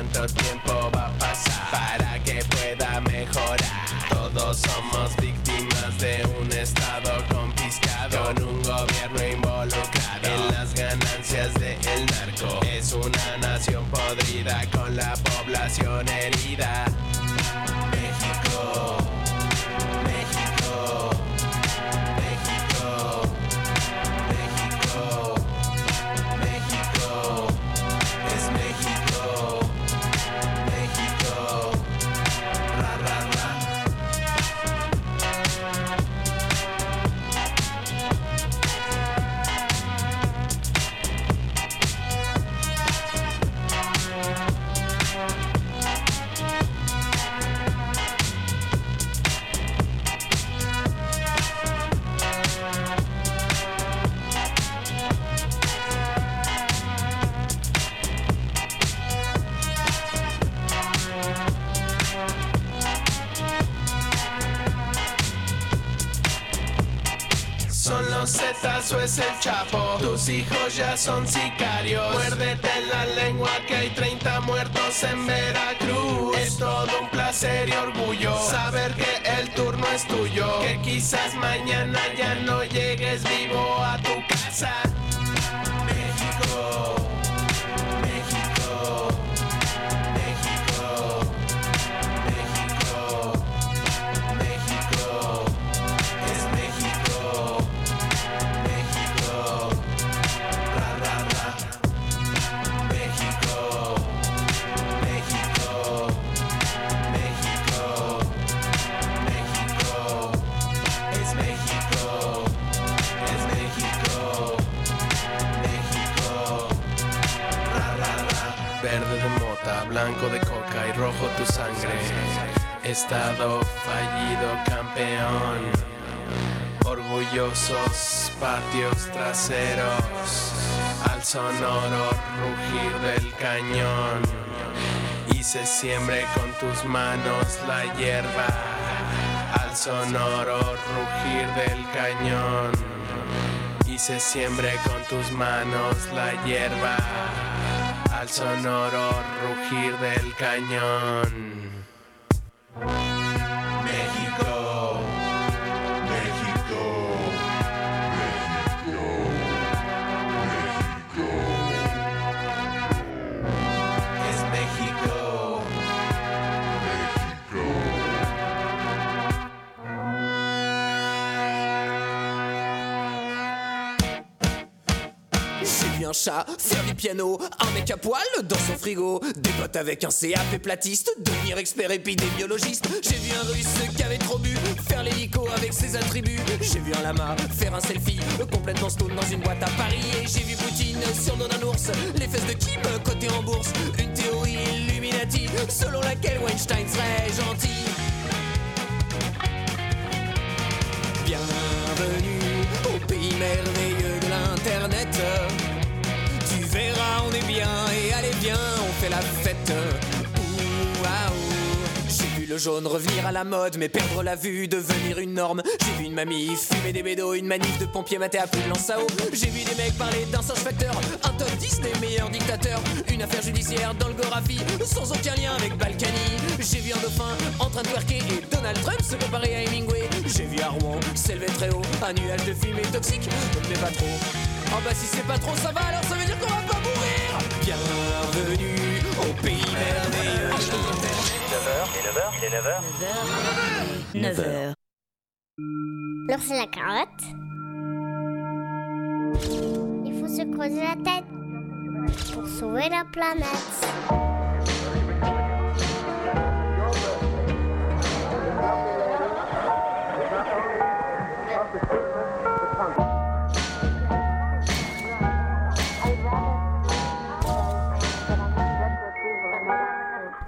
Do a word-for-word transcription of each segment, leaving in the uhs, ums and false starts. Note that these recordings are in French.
cuánto tiempo va a pasar para que pueda mejorar. Todos somos víctimas de un estado confiscado, con un gobierno involucrado en las ganancias del narco. Es una nación podrida con la población herida. México, México, México, México, México, es México, México, ra, ra, ra. Son los Zetas o es el Chapo, tus hijos ya son sicarios. Muérdete en la lengua que hay treinta muertos en Veracruz. Es todo un placer y orgullo saber que el turno es tuyo, que quizás mañana ya no llegues vivo a tu casa. México, México, México, México, México, es México, México, ra, ra, ra. México, México, México, México, es México, es México, México, ra, ra, ra. Verde de mota, blanco de coca y rojo tu sangre. Estado fallido, campeón. Orgullosos patios traseros, al sonoro rugir del cañón. Y se siembre con tus manos la hierba, al sonoro rugir del cañón. Y se siembre con tus manos la hierba, al sonoro rugir del cañón. México, México, México, México, es México, México. J'ai vu un chat faire du piano, un mec à poil dans son frigo, des potes avec un C A P platiste, devenir expert épidémiologiste. J'ai vu un russe qui avait trop bu, faire l'hélico avec ses attributs. J'ai vu un lama faire un selfie, complètement stone dans une boîte à Paris. Et j'ai vu Poutine sur nos d'un ours, les fesses de Kim cotées en bourse. Une théorie Illuminati, selon laquelle Weinstein serait gentil. Bienvenue au pays merveilleux de l'internet. Tu verras, on est bien et allez viens, on fait la fête. Ouh, ah, ouh. J'ai vu le jaune revenir à la mode, mais perdre la vue, devenir une norme. J'ai vu une mamie fumer des bédos, une manif de pompiers maté à plus de lance à eau. J'ai vu des mecs parler d'un singe facteur, un top dix des meilleurs dictateurs. Une affaire judiciaire dans le Gorafi, sans aucun lien avec Balkany. J'ai vu un dauphin en train de twerker et Donald Trump se comparer à Hemingway. J'ai vu à Rouen s'élever très haut, un nuage de fumée toxique, mais pas trop. Oh bah si c'est pas trop ça va, alors ça veut dire qu'on va pas mourir. Bienvenue au pays merveilleux. neuf heures, il est neuf heures, il est neuf heures. neuf heures. L'ours et la carotte. Il faut se creuser la tête pour sauver la planète.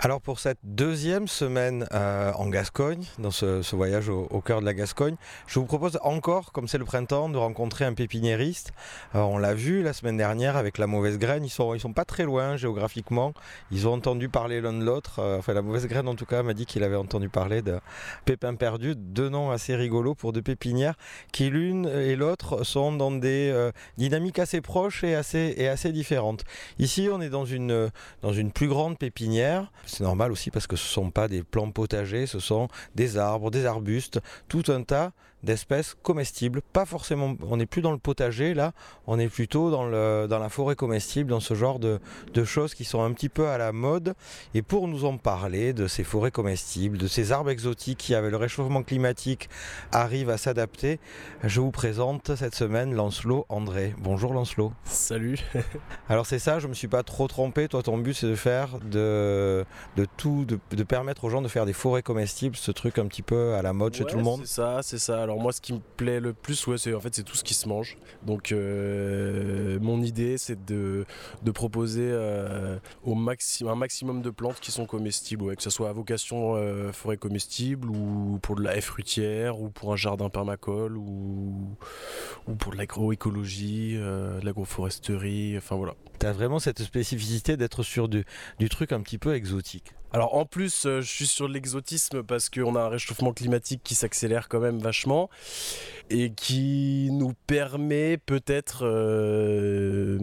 Alors pour cette deuxième semaine euh, en Gascogne, dans ce, ce voyage au, au cœur de la Gascogne, je vous propose encore, comme c'est le printemps, de rencontrer un pépiniériste. Euh, on l'a vu la semaine dernière avec la mauvaise graine, ils sont, ils sont pas très loin géographiquement, ils ont entendu parler l'un de l'autre, euh, enfin la mauvaise graine en tout cas m'a dit qu'il avait entendu parler de Pépin Perdu, deux noms assez rigolos pour deux pépinières qui l'une et l'autre sont dans des euh, dynamiques assez proches et assez, et assez différentes. Ici on est dans une, dans une plus grande pépinière. C'est normal aussi parce que ce ne sont pas des plants potagers, ce sont des arbres, des arbustes, tout un tas d'espèces comestibles. Pas forcément, on n'est plus dans le potager là, on est plutôt dans, le, dans la forêt comestible, dans ce genre de, de choses qui sont un petit peu à la mode. Et pour nous en parler de ces forêts comestibles, de ces arbres exotiques qui avec le réchauffement climatique arrivent à s'adapter, je vous présente cette semaine Lancelot André. Bonjour Lancelot. Salut. Alors c'est ça, je ne me suis pas trop trompé, toi ton but c'est de faire de, de tout, de, de permettre aux gens de faire des forêts comestibles, ce truc un petit peu à la mode chez ouais, tout le monde. C'est ça, c'est ça. Alors moi ce qui me plaît le plus, ouais, c'est en fait c'est tout ce qui se mange. Donc euh, mon idée c'est de, de proposer euh, au maxi- un maximum de plantes qui sont comestibles, ouais, que ce soit à vocation euh, forêt comestible ou pour de la haie fruitière ou pour un jardin permacole ou, ou pour de l'agroécologie, euh, de l'agroforesterie, enfin voilà. Tu as vraiment cette spécificité d'être sur du, du truc un petit peu exotique. Alors en plus, euh, je suis sur l'exotisme parce qu'on a un réchauffement climatique qui s'accélère quand même vachement et qui nous permet peut-être euh,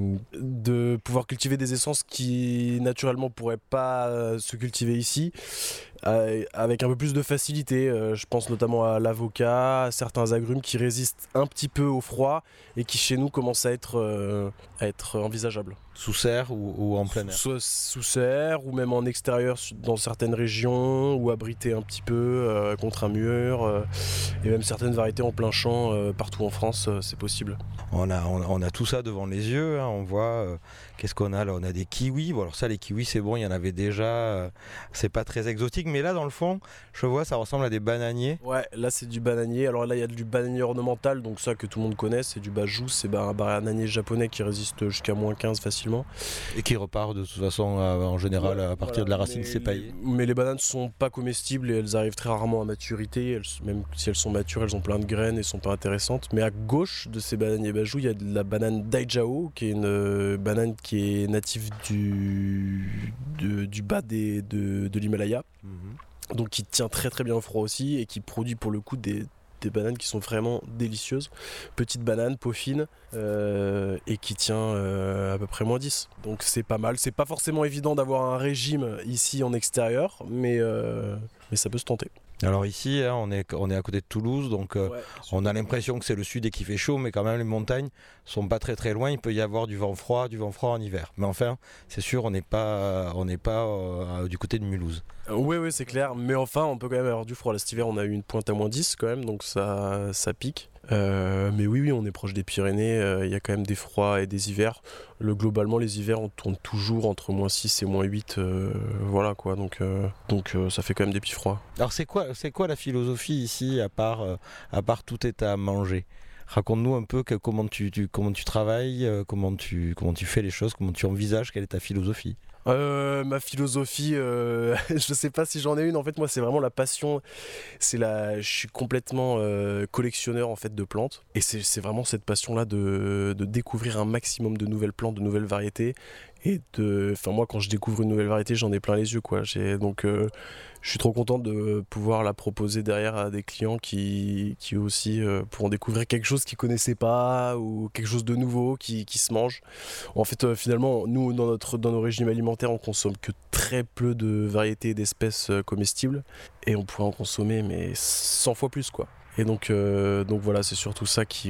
de pouvoir cultiver des essences qui naturellement pourraient pas euh, se cultiver ici. Euh, avec un peu plus de facilité, euh, je pense notamment à l'avocat, à certains agrumes qui résistent un petit peu au froid et qui chez nous commencent à être, euh, à être envisageables. Sous serre ou, ou en plein air? Sous, sous serre ou même en extérieur dans certaines régions ou abrité un petit peu euh, contre un mur euh, et même certaines variétés en plein champ euh, partout en France, euh, c'est possible. On a, on, on a tout ça devant les yeux, hein, on voit, euh, qu'est-ce qu'on a là? On a des kiwis, bon alors ça les kiwis c'est bon, il y en avait déjà, euh, c'est pas très exotique, mais là dans le fond, je vois ça ressemble à des bananiers. Ouais, là c'est du bananier, alors là il y a du bananier ornemental, donc ça que tout le monde connaît, c'est du bajou, c'est bah, un bananier japonais qui résiste jusqu'à moins quinze facilement. Et qui repart de toute façon euh, en général ouais, à partir voilà, de la racine s'épailler. Mais les bananes sont pas comestibles et elles arrivent très rarement à maturité, elles, même si elles sont matures, elles ont plein de graines et sont pas intéressantes. Mais à gauche de ces bananiers bajou, il y a de la banane Daijao, qui est une euh, banane qui est native du, de, du bas des, de, de l'Himalaya, mmh. donc qui tient très très bien au froid aussi et qui produit pour le coup des des bananes qui sont vraiment délicieuses, petite banane, peau fine euh, et qui tient euh, à peu près moins dix, donc c'est pas mal. C'est pas forcément évident d'avoir un régime ici en extérieur, mais, euh, mais ça peut se tenter. Alors ici, hein, on, est, on est à côté de Toulouse, donc euh, ouais, on a l'impression que c'est le sud et qu'il fait chaud, mais quand même les montagnes sont pas très très loin, il peut y avoir du vent froid, du vent froid en hiver. Mais enfin, c'est sûr, on n'est pas, on n'est pas euh, du côté de Mulhouse. Oui, oui, c'est clair, mais enfin, on peut quand même avoir du froid. Là, cet hiver, on a eu une pointe à moins dix quand même, donc ça, ça pique. Euh, mais oui, oui, on est proche des Pyrénées, il euh, y a quand même des froids et des hivers. Le, globalement, les hivers, on tourne toujours entre moins six et moins huit, euh, voilà quoi, donc, euh, donc euh, ça fait quand même des petits froids. Alors c'est quoi, c'est quoi la philosophie ici, à part, euh, à part tout est à manger? Raconte-nous un peu que, comment, tu, tu, comment tu travailles, euh, comment, tu, comment tu fais les choses, comment tu envisages, quelle est ta philosophie? Euh, ma philosophie, euh, je sais pas si j'en ai une. En fait, moi, c'est vraiment la passion. C'est la, je suis complètement euh, collectionneur en fait de plantes, et c'est, c'est vraiment cette passion-là de, de découvrir un maximum de nouvelles plantes, de nouvelles variétés. Et de, enfin moi, quand je découvre une nouvelle variété, j'en ai plein les yeux, quoi. J'ai, donc, euh, je suis trop content de pouvoir la proposer derrière à des clients qui, qui aussi euh, pourront découvrir quelque chose qu'ils connaissaient pas ou quelque chose de nouveau qui, qui se mange. En fait, euh, finalement, nous, dans notre, dans nos régimes alimentaires, on consomme que très peu de variétés et d'espèces euh, comestibles, et on pourrait en consommer mais cent fois plus, quoi. Et donc, euh, donc voilà, c'est surtout ça qui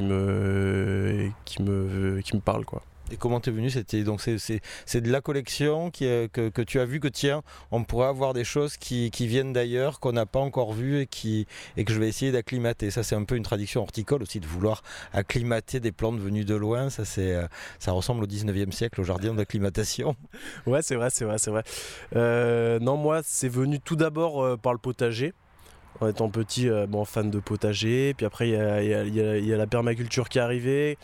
me, qui me, qui me parle, quoi. Et comment t'es venu? C'était donc c'est, c'est, c'est de la collection qui est, que, que tu as vu que tiens, on pourrait avoir des choses qui, qui viennent d'ailleurs, qu'on n'a pas encore vues et, qui, et que je vais essayer d'acclimater. Ça c'est un peu une tradition horticole aussi, de vouloir acclimater des plantes venues de loin. Ça, c'est, ça ressemble au dix-neuvième siècle, au jardin d'acclimatation. Ouais, c'est vrai, c'est vrai, c'est vrai. Euh, non, moi c'est venu tout d'abord euh, par le potager. En étant petit, euh, bon, fan de potager. Puis après, il y a, y a- y a- y a la permaculture qui est arrivée.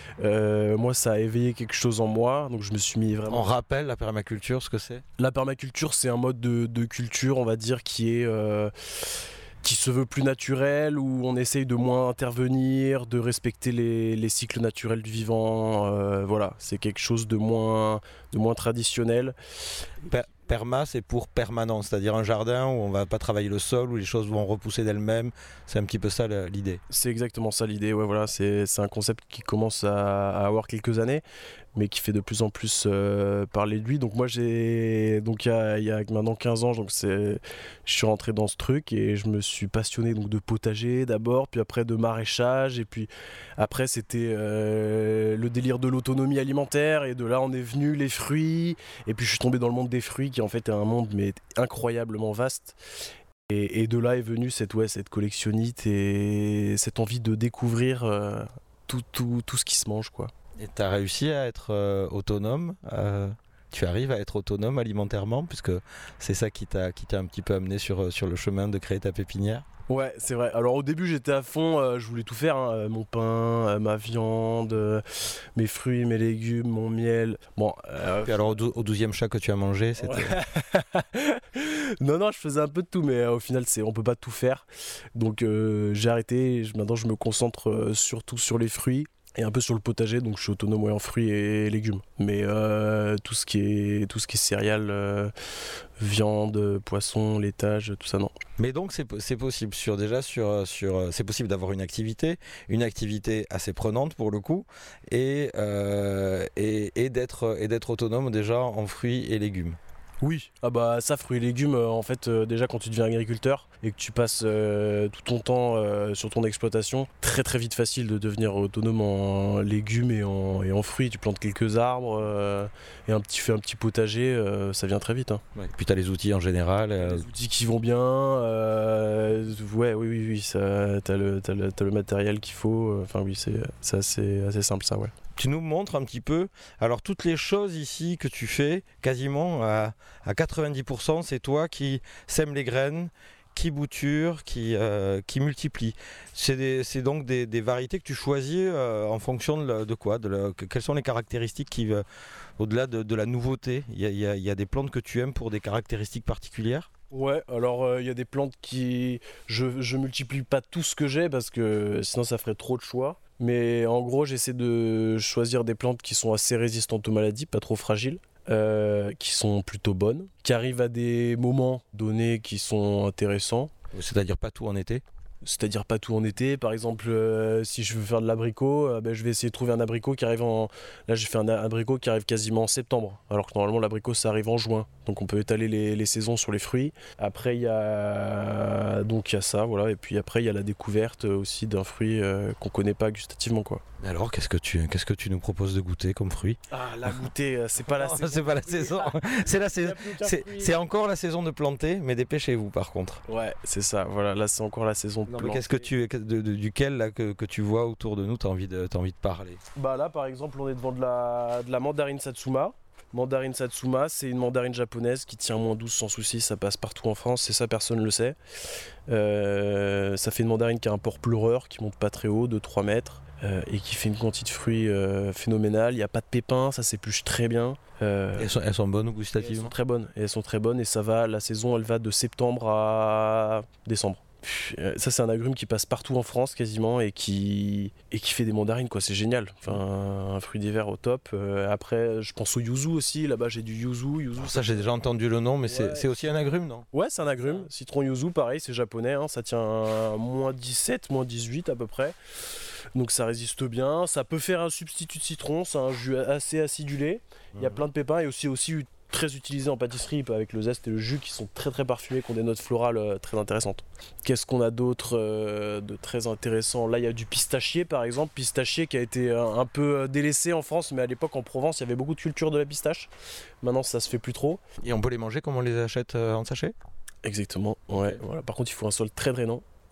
Euh, moi, ça a éveillé quelque chose en moi. Donc, je me suis mis vraiment. On rappelle la permaculture, ce que c'est ? La permaculture, c'est un mode de, de culture, on va dire, qui est. euh, qui se veut plus naturel, où on essaye de moins intervenir, de respecter les, les cycles naturels du vivant. Euh, voilà, c'est quelque chose de moins, de moins traditionnel. Per- Perma, c'est pour permanent, c'est-à-dire un jardin où on va pas travailler le sol, où les choses vont repousser d'elles-mêmes. C'est un petit peu ça le- l'idée. C'est exactement ça l'idée. Ouais, voilà, c'est, c'est un concept qui commence à, à avoir quelques années, mais qui fait de plus en plus euh, parler de lui. Donc moi, j'ai donc il y a, il y a maintenant quinze ans, donc c'est, je suis rentré dans ce truc et je me suis passionné donc de potager d'abord, puis après de maraîchage, et puis après c'était euh, le délire de l'autonomie alimentaire, et de là on est venu les fruits, et puis je suis tombé dans le monde des fruits qui en fait est un monde mais incroyablement vaste. Et, et de là est venue cette, ouais, cette collectionnite et cette envie de découvrir euh, tout, tout, tout ce qui se mange, quoi. Et tu as réussi à être euh, autonome euh, tu arrives à être autonome alimentairement, puisque c'est ça qui t'a, qui t'a un petit peu amené sur, sur le chemin de créer ta pépinière. Ouais, c'est vrai. Alors au début j'étais à fond, euh, je voulais tout faire, hein, euh, mon pain, euh, ma viande, euh, mes fruits, mes légumes, mon miel. Bon. Euh, Puis alors au, dou- au douzième chat que tu as mangé, c'était... Ouais. non, non, je faisais un peu de tout, mais euh, au final c'est, on peut pas tout faire. Donc euh, j'ai arrêté, je- maintenant je me concentre euh, surtout sur les fruits. Et un peu sur le potager, donc je suis autonome ouais, en fruits et légumes. Mais euh, tout ce qui est tout ce qui est céréales, euh, viande, poisson, laitage, tout ça non. Mais donc c'est, po- c'est possible sur déjà sur, sur c'est possible d'avoir une activité, une activité assez prenante pour le coup, et, euh, et, et d'être et d'être autonome déjà en fruits et légumes. Oui, ah bah ça, fruits et légumes, euh, en fait, euh, déjà quand tu deviens agriculteur et que tu passes euh, tout ton temps euh, sur ton exploitation, très très vite facile de devenir autonome en légumes et en, et en fruits. Tu plantes quelques arbres euh, et un petit, fais un petit potager, euh, ça vient très vite. Hein. Ouais. Puis tu as les outils en général. euh, Les outils qui vont bien, euh, ouais, oui, oui, oui, ça, t'as le, t'as le, t'as le matériel qu'il faut. Enfin oui, c'est, c'est assez, assez simple ça, ouais. Tu nous montres un petit peu, alors toutes les choses ici que tu fais, quasiment à, à quatre-vingt-dix pour cent, c'est toi qui sème les graines, qui bouture, qui, euh, qui multiplie. C'est, des- c'est donc des, des variétés que tu choisis euh, en fonction de, la- de quoi de la- que- Quelles sont les caractéristiques qui, euh, au-delà de, de la nouveauté, il y a, il y a- il y a des plantes que tu aimes pour des caractéristiques particulières? Ouais, alors il y a des plantes qui... Je, je multiplie pas tout ce que j'ai parce que sinon ça ferait trop de choix. Mais en gros, j'essaie de choisir des plantes qui sont assez résistantes aux maladies, pas trop fragiles, euh, qui sont plutôt bonnes, qui arrivent à des moments donnés qui sont intéressants. C'est-à-dire pas tout en été? C'est-à-dire pas tout en été. Par exemple, euh, si je veux faire de l'abricot, euh, ben, je vais essayer de trouver un abricot qui arrive en... Là, j'ai fait un abricot qui arrive quasiment en septembre, alors que normalement l'abricot ça arrive en juin. Donc on peut étaler les, les saisons sur les fruits. Après il y a donc il y a ça, voilà. Et puis après il y a la découverte aussi d'un fruit euh, qu'on connaît pas gustativement, quoi. Alors qu'est-ce que tu qu'est-ce que tu nous proposes de goûter comme fruit? Ah, la goûter, euh, c'est pas la Non, saison. c'est pas la saison. C'est la Il y saison. a plus aucun C'est, fruit. c'est encore la saison de planter, mais dépêchez-vous par contre. Ouais, c'est ça. Voilà, là c'est encore la saison de Non, mais planter. qu'est-ce que tu, de, de- duquel là, que, que tu vois autour de nous, t'as envie de, t'as envie de parler? Bah là par exemple on est devant de la, de la mandarine satsuma. Mandarine satsuma, c'est une mandarine japonaise qui tient moins douze sans souci, ça passe partout en France, c'est ça, personne ne le sait. Euh, ça fait une mandarine qui a un port pleureur, qui monte pas très haut, de trois mètres, euh, et qui fait une quantité de fruits euh, phénoménale. Il n'y a pas de pépins, ça s'épluche très bien. Euh, Elles sont, elles sont bonnes et elles gustativement? sont très bonnes, et elles sont très bonnes, et ça va, la saison elle va de septembre à décembre. Euh, Ça c'est un agrume qui passe partout en France quasiment et qui, et qui fait des mandarines, quoi, c'est génial. Enfin, un fruit d'hiver au top. Euh, après je pense au yuzu aussi, là-bas j'ai du yuzu. yuzu Alors ça j'ai déjà entendu le nom, mais c'est, Ouais. c'est aussi un agrume, non? Ouais, c'est un agrume. Citron yuzu, pareil, c'est japonais, hein, ça tient à moins dix-sept, moins dix-huit à peu près. Donc ça résiste bien. Ça peut faire un substitut de citron, c'est un jus assez acidulé. Il y a plein de pépins et aussi, aussi très utilisé en pâtisserie avec le zeste et le jus qui sont très très parfumés, qui ont des notes florales euh, très intéressantes. Qu'est-ce qu'on a d'autre euh, de très intéressant? Là il y a du pistachier par exemple, pistachier qui a été un, un peu euh, délaissé en France, mais à l'époque en Provence il y avait beaucoup de culture de la pistache. Maintenant ça se fait plus trop. Et on peut les manger comme on les achète euh, en sachet? Exactement, ouais. Voilà. Par contre il faut un sol très drainant.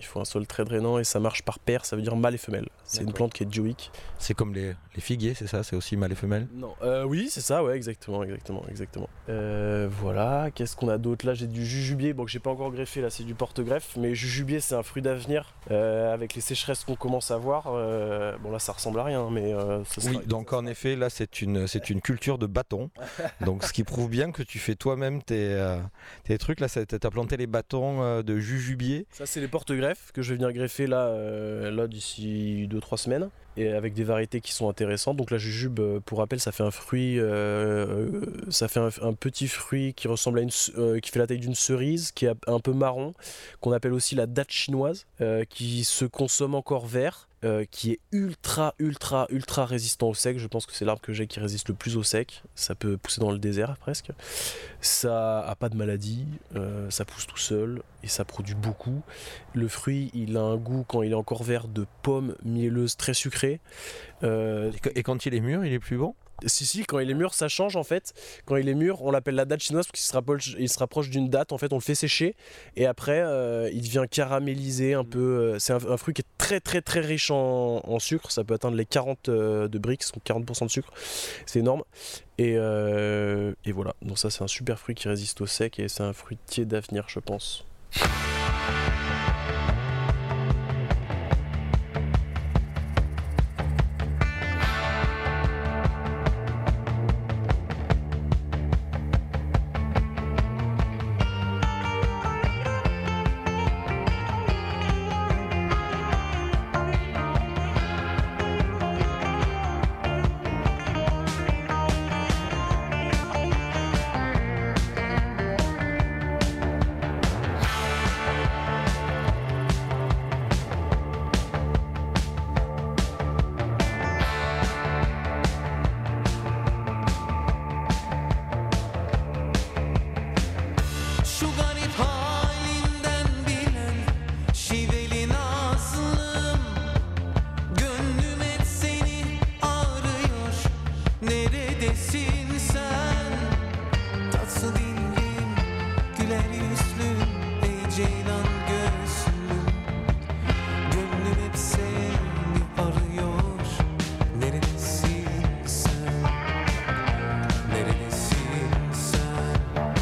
Il faut un sol très drainant et ça marche par paire, ça veut dire mâle et femelle. C'est D'accord. une plante qui est dioïque. C'est comme les, les figuiers, c'est ça? C'est aussi mâle et femelle? Non, euh, oui, c'est ça, ouais, exactement, exactement, exactement. Euh, voilà, qu'est-ce qu'on a d'autre? Là, j'ai du jujubier, bon, que j'ai pas encore greffé, là, c'est du porte-greffe, mais jujubier, c'est un fruit d'avenir. Euh, avec les sécheresses qu'on commence à voir, euh, bon, là, ça ressemble à rien, mais euh, ce Oui, sera- donc en effet, là, c'est une, c'est une culture de bâtons. Donc, ce qui prouve bien que tu fais toi-même tes, euh, tes trucs. Là, tu as planté les bâtons euh, de jujubier. Ça, c'est les porte-greffes que je vais venir greffer là, euh, là d'ici deux trois semaines. Et avec des variétés qui sont intéressantes. Donc la jujube, euh, pour rappel, ça fait un fruit, euh, euh, ça fait un, un petit fruit qui ressemble à une, ce- euh, qui fait la taille d'une cerise, qui est un peu marron, qu'on appelle aussi la date chinoise, euh, qui se consomme encore vert, euh, qui est ultra, ultra, ultra résistant au sec. Je pense que c'est l'arbre que j'ai qui résiste le plus au sec. Ça peut pousser dans le désert presque. Ça a pas de maladie, euh, ça pousse tout seul et ça produit beaucoup. Le fruit, il a un goût quand il est encore vert de pomme mielleuse très sucrée. Euh, Et que- Et quand il est mûr, il est plus bon? si si, quand il est mûr, ça change en fait. Quand il est mûr, on l'appelle la date chinoise parce qu'il se rapproche, il se rapproche d'une date. En fait, on le fait sécher et après, euh, il devient caramélisé un peu. euh, C'est un, un fruit qui est très très très riche en, en sucre. Ça peut atteindre les quarante euh, de Brix, donc quarante pour cent de sucre. C'est énorme. Et, euh, et voilà. Donc ça, c'est un super fruit qui résiste au sec et c'est un fruitier d'avenir, je pense. Şu garip halinden bilen şiveli nazlım, gönlüm hep seni arıyor. Neredesin sen? Tatlı dillim, güler yüzlüm, ey ceylan gözlüm. Gönlüm hep seni arıyor. Neredesin sen? Neredesin sen?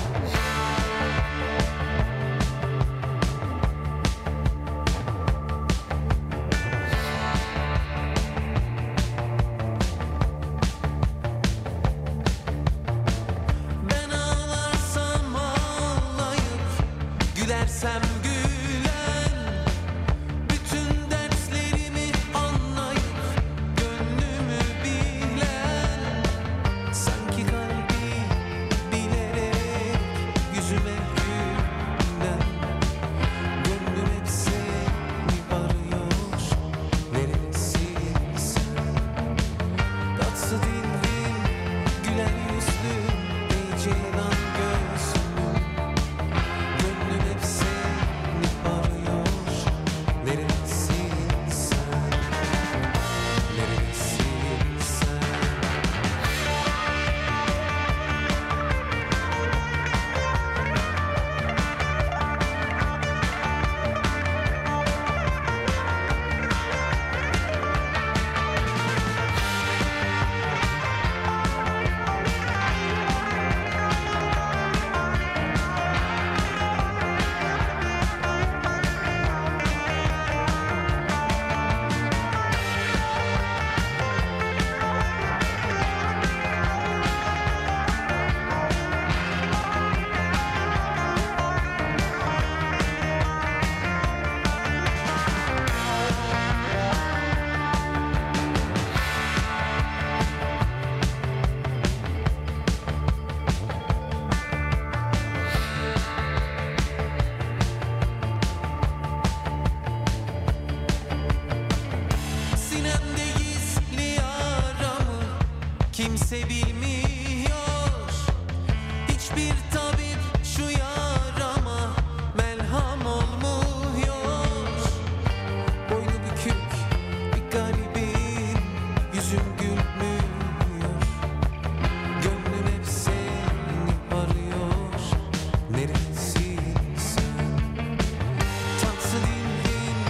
Ben ağlarsam ağlayıp, gülersem gülen, bütün dertlerimi anlayıp, gönlümü bilen, sanki kalbi bilerek yüzüme gülen, gönlüm hep seni arıyor. Neredesin sen? Tatlı dillim, güler yüzlüm, ey ceylan gözlüm. Gönlüm hep seni arıyor. Neredesin sen? Neredesin sen? Sinemde gizli yaramı kimse bilmiyor. Hiçbir tabip şu yarama merham olmuyor. Boynu bükük bir garibim, yüzüm gülmüyor. Gönlüm hep seni arıyor. Neredesin sen? Tatlı dillim,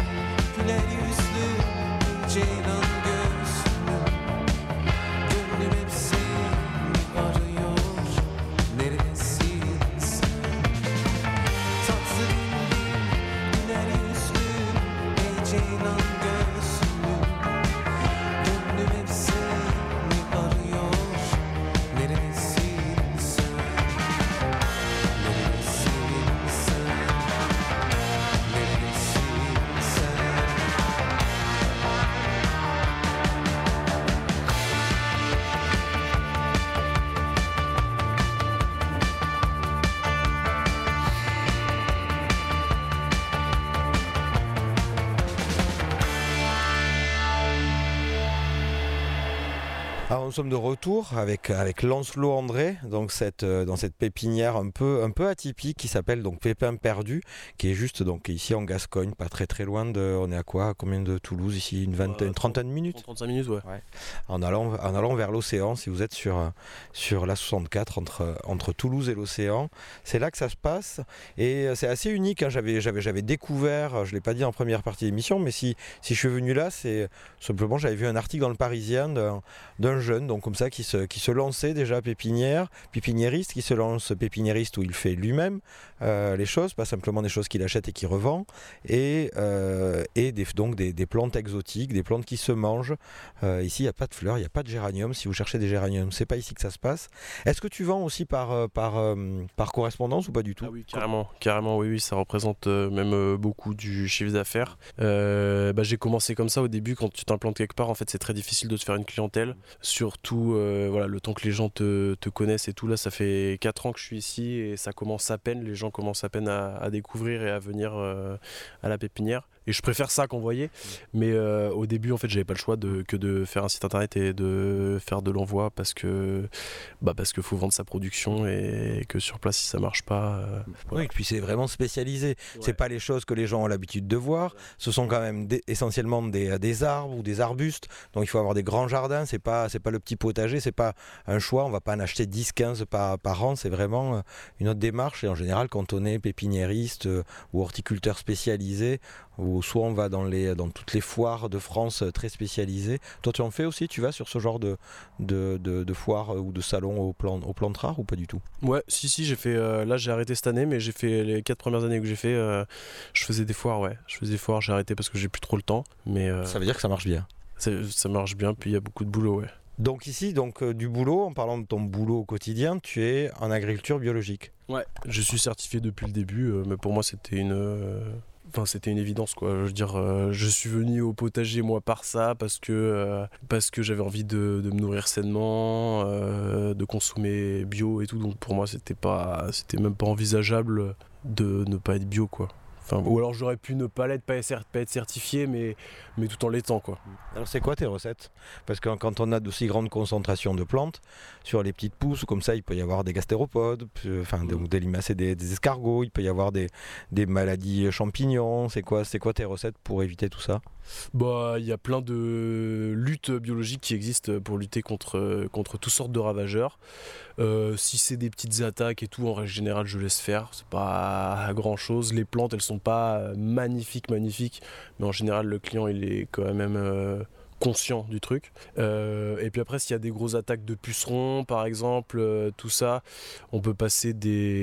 Alors nous sommes de retour avec, avec Lancelot André, donc cette, euh, dans cette pépinière un peu, un peu atypique qui s'appelle donc Pépin Perdu, qui est juste donc ici en Gascogne, pas très très loin de. On est à quoi? Combien de Toulouse ici? Une vingtaine, une trentaine de minutes? trente-cinq minutes, ouais. ouais. En, allant, en allant vers l'océan, si vous êtes sur, sur la soixante-quatre entre, entre Toulouse et l'océan, c'est là que ça se passe et c'est assez unique. Hein. J'avais, j'avais, j'avais découvert, je ne l'ai pas dit en première partie d'émission, mais si, si je suis venu là, c'est simplement j'avais vu un article dans le Parisien d'un, d'un jeune, donc comme ça, qui se, qui se lançait déjà pépinière, pépiniériste, qui se lance pépiniériste où il fait lui-même euh, les choses, pas simplement des choses qu'il achète et qu'il revend, et, euh, et des, donc des, des plantes exotiques, des plantes qui se mangent. Euh, ici, il n'y a pas de fleurs, il n'y a pas de géranium. Si vous cherchez des géraniums, c'est pas ici que ça se passe. Est-ce que tu vends aussi par, par, par correspondance ou pas du tout? Ah oui, carrément, carrément, oui, oui, ça représente euh, même euh, beaucoup du chiffre d'affaires. Euh, bah, j'ai commencé comme ça au début, quand tu t'implantes quelque part, en fait, c'est très difficile de te faire une clientèle. Surtout, euh, voilà, le temps que les gens te, te connaissent et tout, là, ça fait quatre ans que je suis ici et ça commence à peine, les gens commencent à peine à, à découvrir et à venir euh, à la pépinière. Et je préfère ça qu'envoyer, mais euh, au début en fait j'avais pas le choix de, que de faire un site internet et de faire de l'envoi parce que bah parce qu'il faut vendre sa production et que sur place si ça marche pas. Euh, voilà. Oui, et puis c'est vraiment spécialisé. Ouais. C'est pas les choses que les gens ont l'habitude de voir. Ce sont quand même des, essentiellement des, des arbres ou des arbustes. Donc il faut avoir des grands jardins. C'est pas c'est pas le petit potager. C'est pas un choix. On va pas en acheter dix, quinze par, par an. C'est vraiment une autre démarche. Et en général, quand on est pépiniériste ou horticulteur spécialisé, ou soit on va dans, les, dans toutes les foires de France très spécialisées. Toi, tu en fais aussi? Tu vas sur ce genre de, de, de, de foires ou de salons aux plantes, aux plantes rares ou pas du tout? Ouais, si, si, j'ai fait. Euh, là, j'ai arrêté cette année, mais j'ai fait les quatre premières années que j'ai fait. Euh, je faisais des foires, ouais. Je faisais des foires, j'ai arrêté parce que j'ai plus trop le temps. Mais, euh, ça veut dire que ça marche bien? Ça marche bien, puis il y a beaucoup de boulot, ouais. Donc ici, donc, euh, du boulot, en parlant de ton boulot au quotidien, tu es en agriculture biologique? Ouais, je suis certifié depuis le début, euh, mais pour moi, c'était une. Euh... Enfin, c'était une évidence, quoi. Je veux dire, euh, je suis venu au potager, moi, par ça, parce que, euh, parce que j'avais envie de, de me nourrir sainement, euh, de consommer bio et tout. Donc, pour moi, c'était pas, c'était même pas envisageable de ne pas être bio, quoi. Enfin, ou alors, j'aurais pu ne pas l'être, pas être, pas être certifié, mais, mais tout en l'étant, quoi. Alors, c'est quoi tes recettes? Parce que quand on a d'aussi grandes concentrations de plantes, sur les petites pousses, comme ça, il peut y avoir des gastéropodes, enfin, mmh. des limaces et des, des escargots, il peut y avoir des, des maladies champignons. C'est quoi, c'est quoi tes recettes pour éviter tout ça? Bah, il y a plein de luttes biologiques qui existent pour lutter contre, contre toutes sortes de ravageurs. Euh, si c'est des petites attaques et tout, en règle générale, je laisse faire. C'est pas grand chose. Les plantes, elles sont pas magnifiques, magnifiques, mais en général, le client, il est quand même euh, conscient du truc. Euh, et puis après, s'il y a des grosses attaques de pucerons, par exemple, euh, tout ça, on peut passer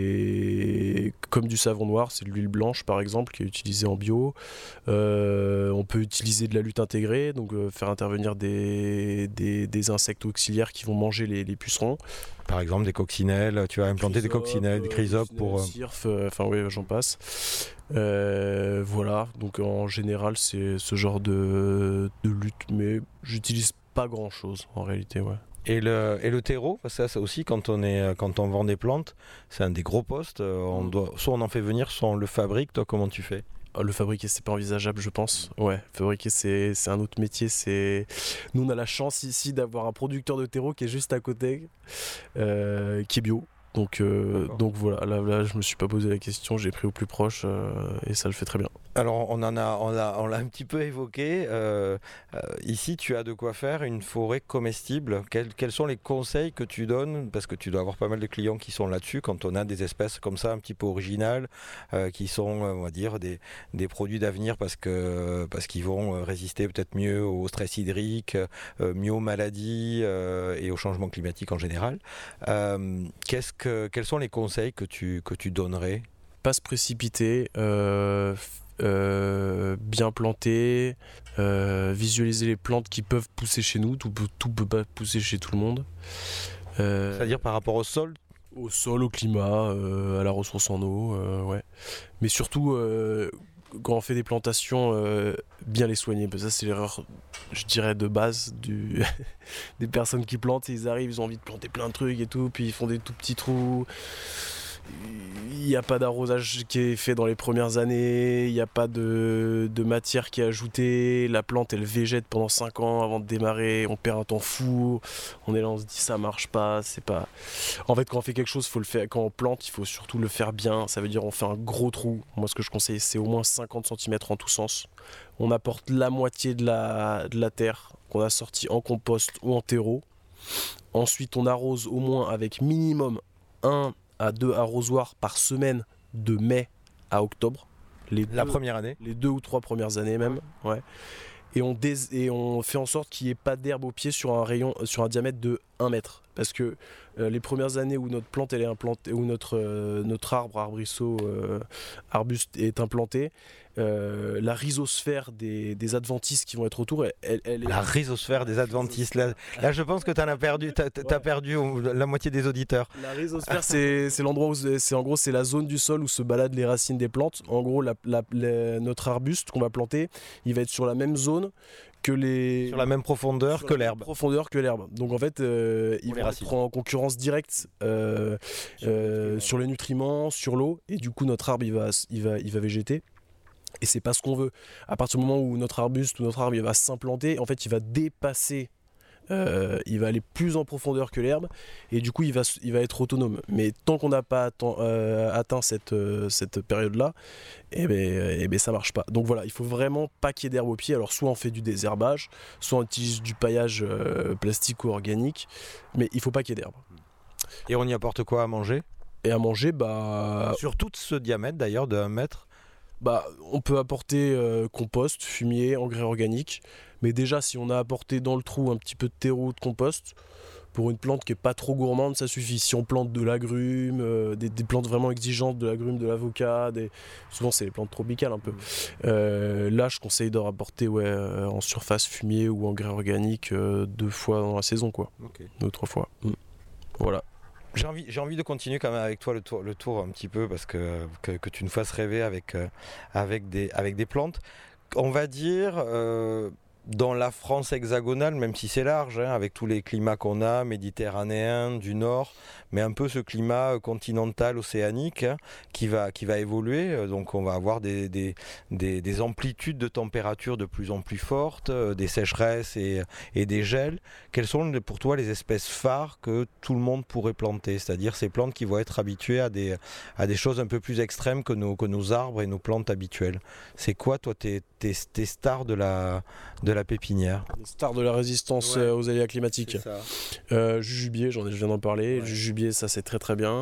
des... comme du savon noir, c'est de l'huile blanche, par exemple, qui est utilisée en bio. Euh, on peut utiliser de la lutte intégrée, donc euh, faire intervenir des, des, des insectes auxiliaires qui vont manger les, les pucerons. Par exemple, des coccinelles, tu vas implanter des coccinelles, des chrysopes pour... Cirf, enfin oui, j'en passe. Euh, voilà, donc en général, c'est ce genre de, de lutte, mais j'utilise pas grand-chose en réalité, ouais. Et le, et le terreau, parce que ça, ça aussi, quand on, est, quand on vend des plantes, c'est un des gros postes. On doit, soit on en fait venir, soit on le fabrique. Toi, comment tu fais? Le fabriquer, c'est pas envisageable, je pense. Ouais, fabriquer, c'est, c'est un autre métier. C'est... Nous, on a la chance ici d'avoir un producteur de terreau qui est juste à côté, euh, qui est bio. Donc, euh, donc voilà, là, là, je me suis pas posé la question, j'ai pris au plus proche euh, et ça le fait très bien. Alors, on en a, on l'a, on l'a un petit peu évoqué. Euh, euh, ici, tu as de quoi faire une forêt comestible. Quels, quels sont les conseils que tu donnes? Parce que tu dois avoir pas mal de clients qui sont là-dessus quand on a des espèces comme ça, un petit peu originales, euh, qui sont, on va dire, des, des produits d'avenir parce que parce qu'ils vont résister peut-être mieux au stress hydrique, euh, mieux aux maladies euh, et au changement climatique en général. Euh, qu'est-ce que, quels sont les conseils que tu que tu donnerais? Pas se précipiter. Euh... Euh, bien planter, euh, visualiser les plantes qui peuvent pousser chez nous, tout peut, tout peut pas pousser chez tout le monde. Euh, C'est-à-dire par rapport au sol? Au sol, au climat, euh, à la ressource en eau, euh, ouais. Mais surtout, euh, quand on fait des plantations, euh, bien les soigner, parce que ça c'est l'erreur, je dirais, de base du des personnes qui plantent, ils arrivent, ils ont envie de planter plein de trucs et tout, puis ils font des tout petits trous. n'y a pas d'arrosage qui est fait dans les premières années, il n'y a pas de, de matière qui est ajoutée, la plante elle végète pendant cinq ans avant de démarrer, on perd un temps fou, on est là, on se dit ça marche pas, c'est pas... En fait quand on fait quelque chose, faut le faire, quand on plante, il faut surtout le faire bien, ça veut dire on fait un gros trou, moi ce que je conseille c'est au moins cinquante centimètres en tous sens, on apporte la moitié de la, de la terre qu'on a sortie en compost ou en terreau, ensuite on arrose au moins avec minimum un à deux arrosoirs par semaine de mai à octobre. Les La deux, première année. Les deux ou trois premières années même. Ouais. Et, on dés- et on fait en sorte qu'il n'y ait pas d'herbe au pied sur un rayon, sur un diamètre de un mètre. Parce que euh, les premières années où notre plante elle est implantée, où notre, euh, notre arbre, arbrisseau, euh, arbuste est implanté, euh, la rhizosphère des, des adventices qui vont être autour, elle, elle, elle est... La rhizosphère des adventistes. Là, là je pense que tu en as perdu, t'as, t'as Ouais. perdu la moitié des auditeurs. La rhizosphère, c'est, c'est l'endroit où c'est, c'est en gros c'est la zone du sol où se baladent les racines des plantes. En gros, la, la- la- notre arbuste qu'on va planter, il va être sur la même zone que les Sur la même profondeur sur que la même l'herbe. profondeur que l'herbe. Donc en fait, euh, ils Pour les vont racines. être en concurrence directe euh, euh, sur les nutriments, sur l'eau, et du coup notre arbre il va, il va, il va végéter. Et c'est pas ce qu'on veut. À partir du moment où notre arbuste ou notre arbre il va s'implanter, en fait il va dépasser, euh, il va aller plus en profondeur que l'herbe, et du coup il va, s- il va être autonome. Mais tant qu'on n'a pas atteint, euh, atteint cette, euh, cette période-là, et ben, eh ben ça marche pas. Donc voilà, il faut vraiment pas qu'il y ait d'herbe au pied. Alors soit on fait du désherbage, soit on utilise du paillage euh, plastique ou organique, mais il faut pas qu'il y ait d'herbe. Et on y apporte quoi à manger? Et à manger, bah, Sur tout ce diamètre d'ailleurs de un mètre. bah on peut apporter euh, compost, fumier, engrais organique. Mais déjà, si on a apporté dans le trou un petit peu de terreau, de compost, pour une plante qui est pas trop gourmande, ça suffit. Si on plante de l'agrume, euh, des, des plantes vraiment exigeantes, de l'agrume, de l'avocat, des... souvent c'est les plantes tropicales un peu. Euh, là, je conseille de rapporter ouais, euh, en surface fumier ou engrais organique euh, deux fois dans la saison, quoi. Deux ou trois fois. Mm. Voilà. J'ai envie, j'ai envie de continuer quand même avec toi le tour, le tour un petit peu parce que, que, que tu nous fasses rêver avec, euh, avec, des, avec des plantes. On va dire euh, dans la France hexagonale, même si c'est large, hein, avec tous les climats qu'on a, méditerranéen, du nord, mais un peu ce climat euh, continental, océanique, hein, qui, va, qui va évoluer. Euh, Donc on va avoir des, des, des, des amplitudes de température de plus en plus fortes, euh, des sécheresses et, et des gels. Quelles sont les- pour toi les espèces phares que tout le monde pourrait planter? C'est-à-dire ces plantes qui vont être habituées à des, à des choses un peu plus extrêmes que nos, que nos arbres et nos plantes habituelles. C'est quoi toi tes, tes, tes stars de la, de la pépinière? Les stars de la résistance Ouais. euh, aux aléas climatiques. ça. Euh, jujubier, j'en ai, je viens d'en parler. Ouais. Jujubier, ça c'est très très bien.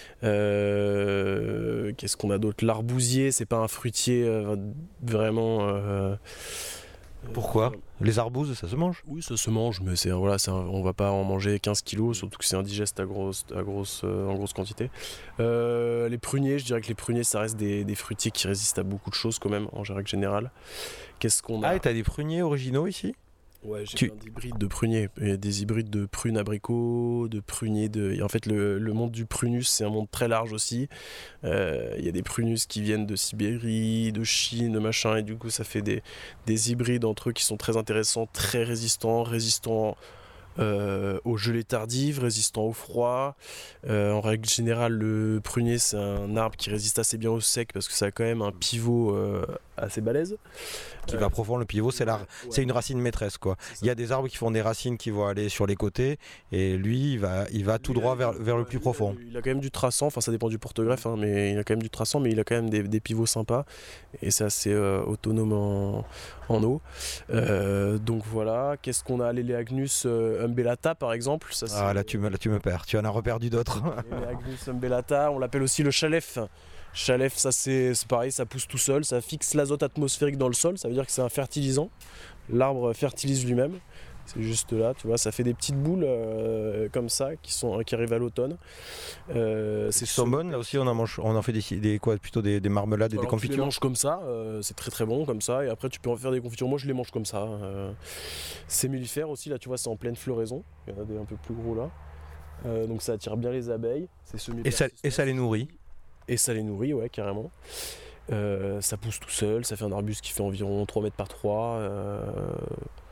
Euh, Qu'est-ce qu'on a d'autre? L'arbousier, c'est pas un fruitier euh, vraiment. euh, Pourquoi? euh, Les arbouses, ça se mange? Oui, ça se mange, mais c'est voilà, c'est un- on va pas en manger quinze kilos, surtout que c'est indigeste à grosse, à grosse, euh, en grosse quantité. Euh, les pruniers, je dirais que les pruniers, ça reste des, des fruitiers qui résistent à beaucoup de choses quand même, en règle générale. Qu'est-ce qu'on a? Ah, et t'as des pruniers originaux ici? Ouais, j'ai Tu- plein d'hybrides de pruniers. Il y a des hybrides de prunes abricots, de pruniers de... Et en fait, le, le monde du prunus, c'est un monde très large aussi. Euh, il y a des prunus qui viennent de Sibérie, de Chine, de machin, et du coup, ça fait des, des hybrides entre eux qui sont très intéressants, très résistants, résistants euh, aux gelées tardives, résistants au froid. Euh, en règle générale, le prunier, c'est un arbre qui résiste assez bien au sec parce que ça a quand même un pivot euh, assez balèze. Qui va profond, le pivot, c'est la, c'est une racine maîtresse, quoi. Il y a des arbres qui font des racines qui vont aller sur les côtés, et lui, il va, il va tout Lui, droit il- vers, vers le ouais, plus lui, profond. Il a quand même du traçant, enfin ça dépend du porte-greffe, hein, mais il a quand même du traçant, mais il a quand même des, des pivots sympas, et c'est assez euh, autonome en, en eau. Euh, donc voilà, qu'est-ce qu'on a? L'Eleagnus euh, umbellata par exemple. Ça, c'est- Ah, là tu, me, là, tu me perds, tu en as reperdu d'autres. L'Eleagnus umbellata, on l'appelle aussi le chalef. Chalef, ça c'est c'est pareil, ça pousse tout seul, ça fixe l'azote atmosphérique dans le sol, ça veut dire que c'est un fertilisant. L'arbre fertilise lui-même. C'est juste là, tu vois, ça fait des petites boules euh, comme ça qui, sont, qui arrivent à l'automne. Euh, C'est sont bonnes, là aussi on en, mange, on en fait des, des, quoi, plutôt des, des marmelades et Alors, des tu les confitures. manges comme ça, euh, c'est très très bon comme ça, et après tu peux en faire des confitures. Moi je les mange comme ça. Euh, c'est mellifère aussi, là tu vois, c'est en pleine floraison. Il y en a des un peu plus gros là. Euh, donc ça attire bien les abeilles. C'est Et ça, et ça les nourrit. Et ça les nourrit, ouais, carrément. Euh, ça pousse tout seul, ça fait un arbuste qui fait environ trois mètres par trois. Euh,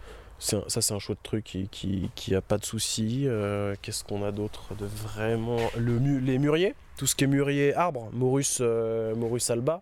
c'est un, ça c'est un chouette truc qui, qui, qui a pas de souci. Euh, qu'est-ce qu'on a d'autre de vraiment... Le, mu- les mûriers, tout ce qui est mûrier arbre, Maurus, euh, Maurus alba.